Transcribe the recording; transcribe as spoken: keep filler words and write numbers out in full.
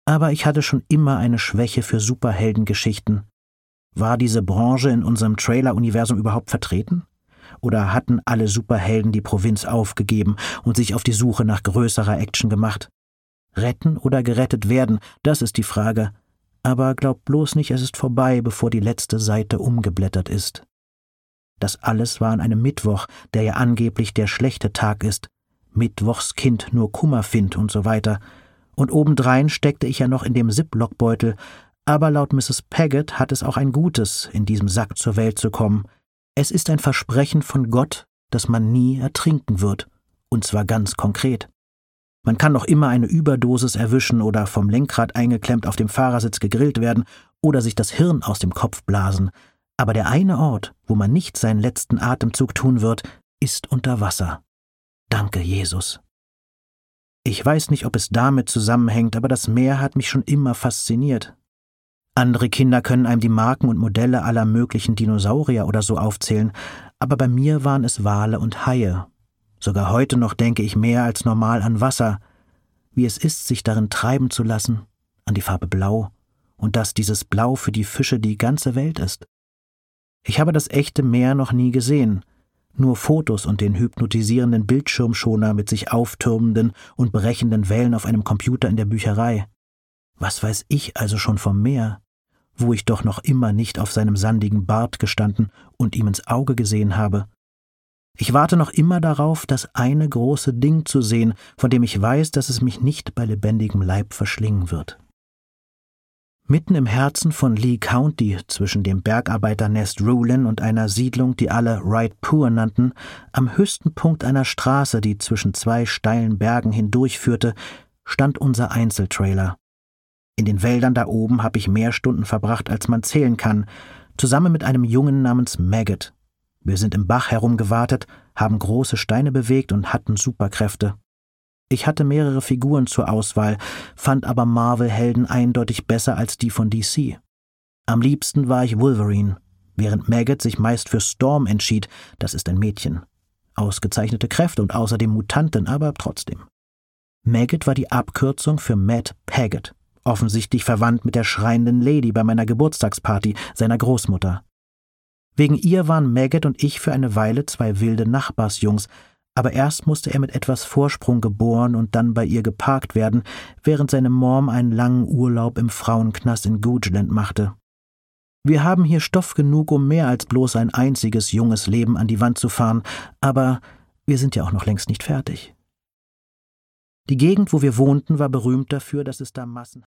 Aber ich hatte schon immer eine Schwäche für Superheldengeschichten. War diese Branche in unserem Trailer-Universum überhaupt vertreten? Oder hatten alle Superhelden die Provinz aufgegeben und sich auf die Suche nach größerer Action gemacht? Retten oder gerettet werden, das ist die Frage. Aber glaub bloß nicht, es ist vorbei, bevor die letzte Seite umgeblättert ist. Das alles war an einem Mittwoch, der ja angeblich der schlechte Tag ist. Mittwochskind nur Kummer findt und so weiter. Und obendrein steckte ich ja noch in dem Ziploc-Beutel, aber laut Misses Paget hat es auch ein Gutes, in diesem Sack zur Welt zu kommen. Es ist ein Versprechen von Gott, dass man nie ertrinken wird, und zwar ganz konkret. Man kann noch immer eine Überdosis erwischen oder vom Lenkrad eingeklemmt auf dem Fahrersitz gegrillt werden oder sich das Hirn aus dem Kopf blasen, aber der eine Ort, wo man nicht seinen letzten Atemzug tun wird, ist unter Wasser. Danke, Jesus. Ich weiß nicht, ob es damit zusammenhängt, aber das Meer hat mich schon immer fasziniert. Andere Kinder können einem die Marken und Modelle aller möglichen Dinosaurier oder so aufzählen, aber bei mir waren es Wale und Haie. Sogar heute noch denke ich mehr als normal an Wasser, wie es ist, sich darin treiben zu lassen, an die Farbe Blau, und dass dieses Blau für die Fische die ganze Welt ist. Ich habe das echte Meer noch nie gesehen, nur Fotos und den hypnotisierenden Bildschirmschoner mit sich auftürmenden und brechenden Wellen auf einem Computer in der Bücherei. Was weiß ich also schon vom Meer, wo ich doch noch immer nicht auf seinem sandigen Bart gestanden und ihm ins Auge gesehen habe. Ich warte noch immer darauf, das eine große Ding zu sehen, von dem ich weiß, dass es mich nicht bei lebendigem Leib verschlingen wird. Mitten im Herzen von Lee County, zwischen dem Bergarbeiternest Rulin und einer Siedlung, die alle Right Poor nannten, am höchsten Punkt einer Straße, die zwischen zwei steilen Bergen hindurchführte, stand unser Einzeltrailer. In den Wäldern da oben habe ich mehr Stunden verbracht, als man zählen kann, zusammen mit einem Jungen namens Maggot. Wir sind im Bach herumgewartet, haben große Steine bewegt und hatten Superkräfte. Ich hatte mehrere Figuren zur Auswahl, fand aber Marvel-Helden eindeutig besser als die von D C. Am liebsten war ich Wolverine, während Maggot sich meist für Storm entschied, das ist ein Mädchen. Ausgezeichnete Kräfte und außerdem Mutantin, aber trotzdem. Maggot war die Abkürzung für Matt Paget, offensichtlich verwandt mit der schreienden Lady bei meiner Geburtstagsparty seiner Großmutter. Wegen ihr waren Maggot und ich für eine Weile zwei wilde Nachbarsjungs, aber erst musste er mit etwas Vorsprung geboren und dann bei ihr geparkt werden, während seine Mom einen langen Urlaub im Frauenknast in Googeland machte. Wir haben hier Stoff genug, um mehr als bloß ein einziges junges Leben an die Wand zu fahren, aber wir sind ja auch noch längst nicht fertig. Die Gegend, wo wir wohnten, war berühmt dafür, dass es da Massen